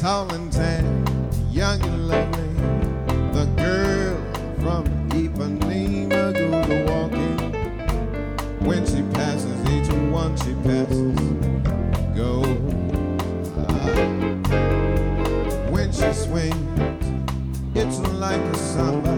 tall and tan, young and lovely. The girl from Ipanema goes walking. When she passes, each one she passes goes. When she swings, it's like a samba.